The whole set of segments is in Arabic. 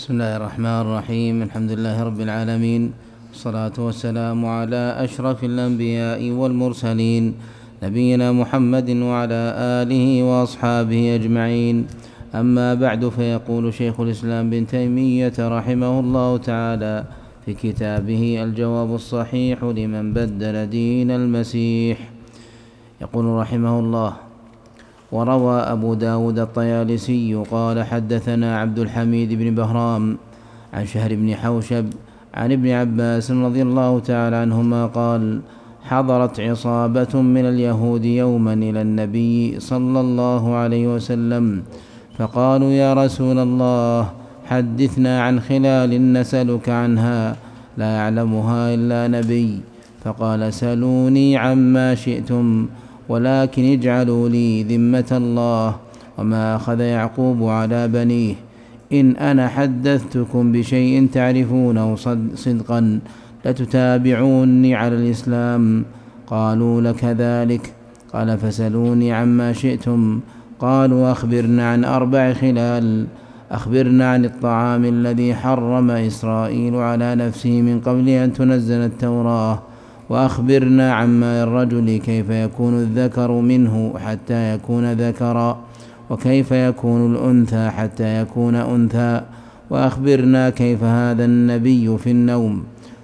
بسم الله الرحمن الرحيم. الحمد لله رب العالمين، والصلاة والسلام على أشرف الأنبياء والمرسلين، نبينا محمد وعلى آله وأصحابه أجمعين. أما بعد، فيقول شيخ الإسلام ابن تيمية رحمه الله تعالى في كتابه الجواب الصحيح لمن بدل دين المسيح، يقول رحمه الله: وروى أبو داود الطيالسي قال: حدثنا عبد الحميد بن بهرام عن شهر بن حوشب عن ابن عباس رضي الله تعالى عنهما قال: حضرت عصابة من اليهود يوما إلى النبي صلى الله عليه وسلم، فقالوا: يا رسول الله، حدثنا عن خلال نسألك عنها لا يعلمها إلا نبي. فقال: سلوني عما شئتم، ولكن اجعلوا لي ذمة الله وما أخذ يعقوب على بنيه، إن أنا حدثتكم بشيء تعرفونه صدقا لتتابعوني على الإسلام. قالوا: لك ذلك. قال: فسلوني عما شئتم. قالوا: أخبرنا عن 4 خلال. أخبرنا عن الطعام الذي حرم إسرائيل على نفسه من قبل أن تنزل التوراة، وأخبرنا عن ماء الرجل كيف يكون الذكر منه حتى يكون ذكرا، وكيف يكون الأنثى حتى يكون أنثى، وأخبرنا كيف هذا النبي في النوم،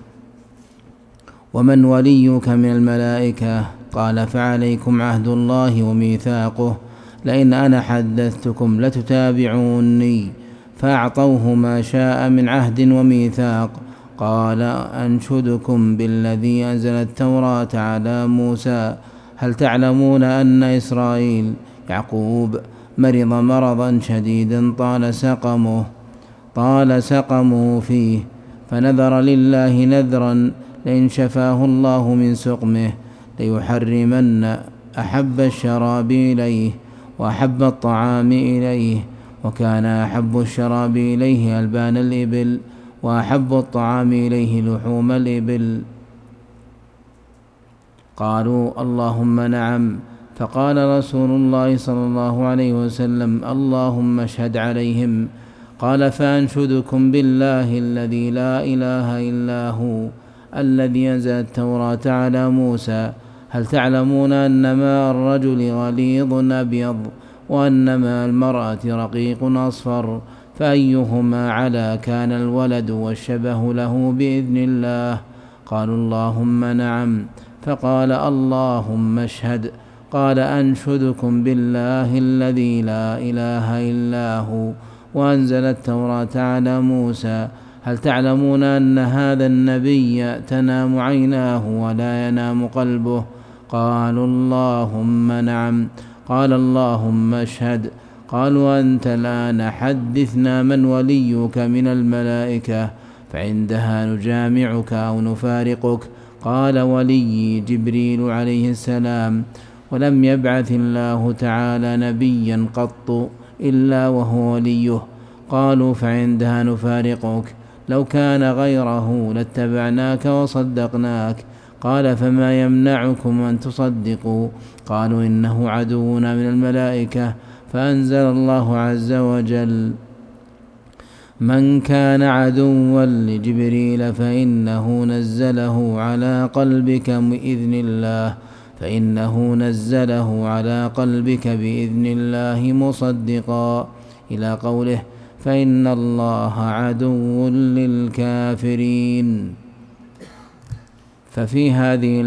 ومن وليك من الملائكة. قال: فعليكم عهد الله وميثاقه، لئن أنا حدثتكم لتتابعوني. فأعطوه ما شاء من عهد وميثاق. قال: أنشدكم بالذي أنزل التوراة على موسى، هل تعلمون أن إسرائيل يعقوب مرض مرضا شديدا طال سقمه فيه، فنذر لله نذرا لئن شفاه الله من سقمه ليحرمن أحب الشراب إليه وأحب الطعام إليه، وكان أحب الشراب إليه ألبان الإبل، وأحب الطعام إليه لحوم الإبل. قالوا: اللهم نعم. فقال رسول الله صلى الله عليه وسلم: اللهم اشهد عليهم. قال: فأنشدكم بالله الذي لا إله إلا هو، الذي أنزل التوراة على موسى، هل تعلمون أن ماء الرجل غليظ أبيض، وأن ماء المرأة رقيق أصفر، فأيهما علا كان الولد والشبه له بإذن الله؟ قالوا: اللهم نعم. فقال: اللهم اشهد. قال: أنشدكم بالله الذي لا إله إلا هو، وأنزل التوراة على موسى، هل تعلمون أن هذا النبي تنام عيناه ولا ينام قلبه؟ قالوا: اللهم نعم. قال: اللهم اشهد. قالوا: أنت الآن حدثنا من وليك من الملائكة، فعندها نجامعك أو نفارقك. قال: ولي جبريل عليه السلام، ولم يبعث الله تعالى نبيا قط إلا وهو وليه. قالوا: فعندها نفارقك، لو كان غيره لاتبعناك وصدقناك. قال: فما يمنعكم أن تصدقوا؟ قالوا: إنه عدونا من الملائكة. فأنزل الله عز وجل: من كان عدوا لجبريل فإنه نزله على قلبك بإذن الله مصدقا، إلى قوله: فإن الله عدو للكافرين. ففي هذه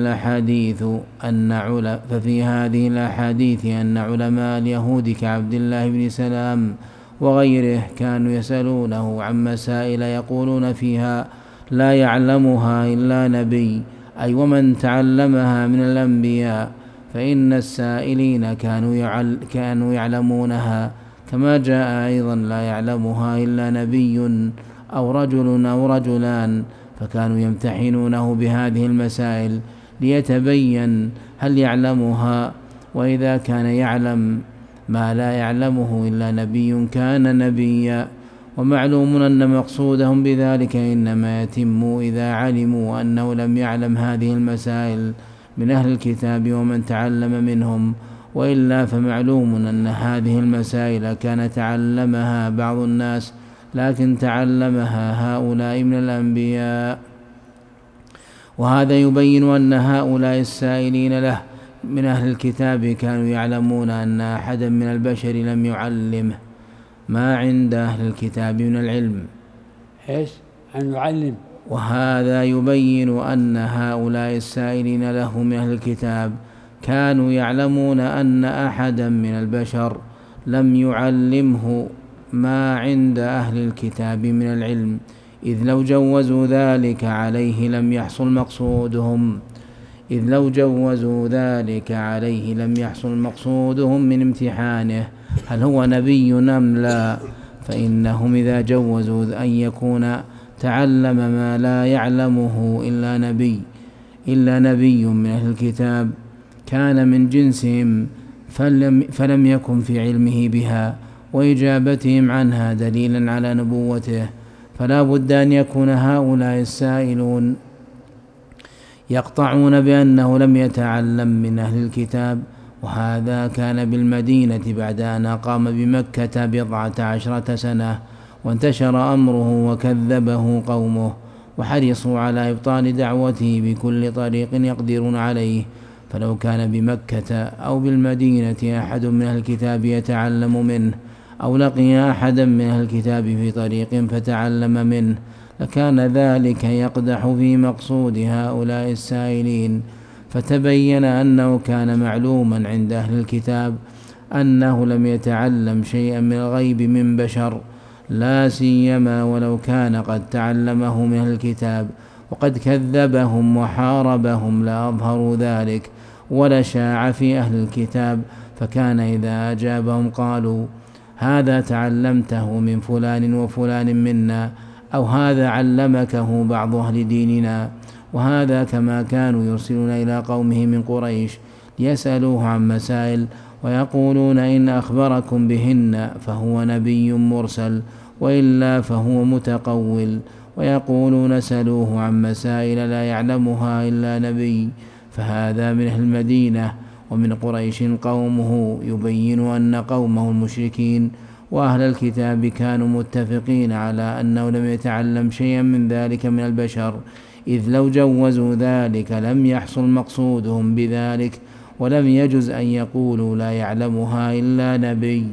الأحاديث أن علماء اليهود كعبد الله بن سلام وغيره كانوا يسألونه عن مسائل يقولون فيها لا يعلمها إلا نبي، أي ومن تعلمها من الأنبياء، فإن السائلين كانوا يعلمونها، كما جاء أيضا لا يعلمها إلا نبي أو رجل أو رجلان، فكانوا يمتحنونه بهذه المسائل ليتبين هل يعلمها، وإذا كان يعلم ما لا يعلمه إلا نبي كان نبيا. ومعلوم أن مقصودهم بذلك إنما يتم إذا علموا أنه لم يعلم هذه المسائل من أهل الكتاب ومن تعلم منهم، وإلا فمعلوم أن هذه المسائل كان تعلمها بعض الناس لكن تعلمها هؤلاء من الأنبياء. وهذا يبين أن هؤلاء السائلين له من أهل الكتاب كانوا يعلمون أن أحدا من البشر لم يعلمه ما عند أهل الكتاب من العلم. أن يعلم. وهذا يبين أن هؤلاء السائلين له من أهل الكتاب كانوا يعلمون أن أحدا من البشر لم يعلمه ما عند أهل الكتاب من العلم، إذ لو جوزوا ذلك عليه لم يحصل مقصودهم من امتحانه هل هو نبي أم لا، فإنهم إذا جوزوا أن يكون تعلم ما لا يعلمه إلا نبي من أهل الكتاب كان من جنسهم فلم يكن في علمه بها وإجابتهم عنها دليلا على نبوته، فلا بد أن يكون هؤلاء السائلون يقطعون بأنه لم يتعلم من أهل الكتاب. وهذا كان بالمدينة بعد أن أقام بمكة 14 سنة وانتشر أمره وكذبه قومه وحرصوا على إبطال دعوته بكل طريق يقدرون عليه. فلو كان بمكة أو بالمدينة أحد من أهل الكتاب يتعلم منه أو لقي أحدا من أهل الكتاب في طريق فتعلم منه لكان ذلك يقدح في مقصود هؤلاء السائلين، فتبين أنه كان معلوما عند أهل الكتاب أنه لم يتعلم شيئا من الغيب من بشر، لا سيما ولو كان قد تعلمه من أهل الكتاب وقد كذبهم وحاربهم لأظهروا ذلك ولشاع في أهل الكتاب، فكان إذا أجابهم قالوا هذا تعلمته من فلان وفلان منا، أو هذا علمكه بعض أهل ديننا. وهذا كما كانوا يرسلون إلى قومه من قريش ليسألوه عن مسائل ويقولون إن أخبركم بهن فهو نبي مرسل وإلا فهو متقول، ويقولون سألوه عن مسائل لا يعلمها إلا نبي. فهذا من أهل المدينة. ومن قريش قومه يبين أن قومه المشركين وأهل الكتاب كانوا متفقين على أنه لم يتعلم شيئا من ذلك من البشر، إذ لو جوزوا ذلك لم يحصل مقصودهم بذلك ولم يجز أن يقولوا لا يعلمها إلا نبي،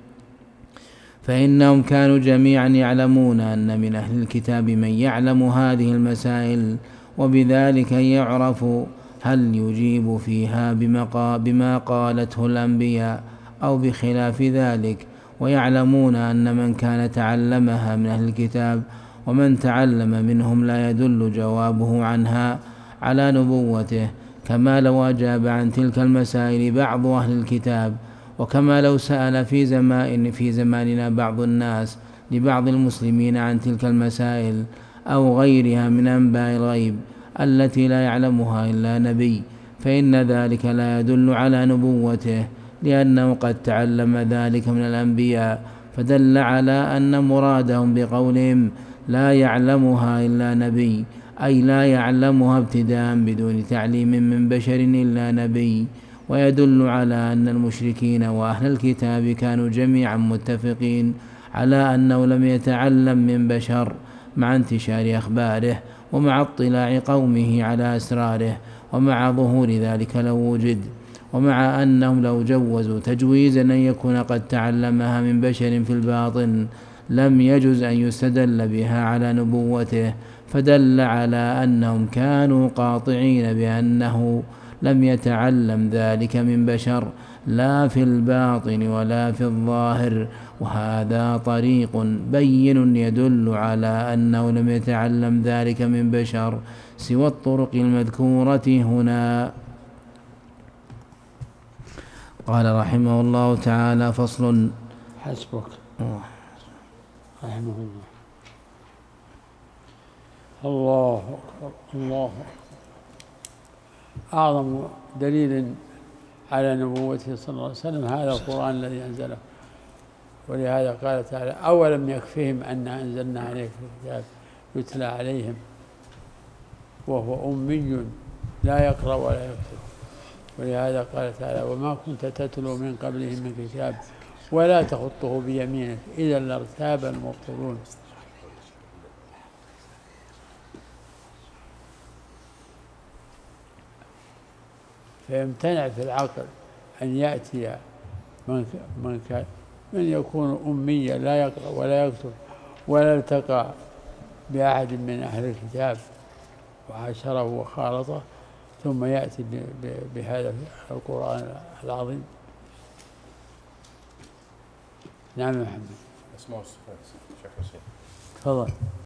فإنهم كانوا جميعا يعلمون أن من أهل الكتاب من يعلم هذه المسائل، وبذلك يعرف هل يجيب فيها بما قالته الأنبياء أو بخلاف ذلك، ويعلمون أن من كان تعلمها من أهل الكتاب ومن تعلم منهم لا يدل جوابه عنها على نبوته، كما لو أجاب عن تلك المسائل بعض أهل الكتاب، وكما لو سأل في زماننا بعض الناس لبعض المسلمين عن تلك المسائل أو غيرها من أنباء الغيب التي لا يعلمها إلا نبي، فإن ذلك لا يدل على نبوته، لأنه قد تعلم ذلك من الأنبياء، فدل على أن مرادهم بقولهم لا يعلمها إلا نبي أي لا يعلمها ابتداء بدون تعليم من بشر إلا نبي. ويدل على أن المشركين وأهل الكتاب كانوا جميعا متفقين على أنه لم يتعلم من بشر مع انتشار أخباره ومع اطلاع قومه على أسراره ومع ظهور ذلك لو وجد، ومع أنهم لو جوزوا تجويزا أن يكون قد تعلمها من بشر في الباطن لم يجز أن يستدل بها على نبوته، فدل على أنهم كانوا قاطعين بأنه لم يتعلم ذلك من بشر لا في الباطن ولا في الظاهر. وهذا طريق بين يدل على أنه لم يتعلم ذلك من بشر سوى الطرق المذكورة هنا. قال رحمه الله تعالى: فصل. حسبك. رحمه الله. الله أكبر. أعظم دليل على نبوته صلى الله عليه وسلم هذا القرآن الذي أنزله، ولهذا قال تعالى: أولم يكفهم أن أنزلنا عليك الكتاب يتلى عليهم وهو أمي لا يقرأ ولا يكتب. ولهذا قال تعالى: وما كنت تتلو من قبله من كتاب ولا تخطه بيمينك إذا لارتاب المبطلون. فيمتنع في العقل أن يأتي من يكون أميا لا يقرأ ولا يكتب ولا التقى بأحد من أهل الكتاب وعاشره وخالطه ثم يأتي بهذا القرآن العظيم. نعم محمد. اسمه الصفات شيخ حسين. تفضل.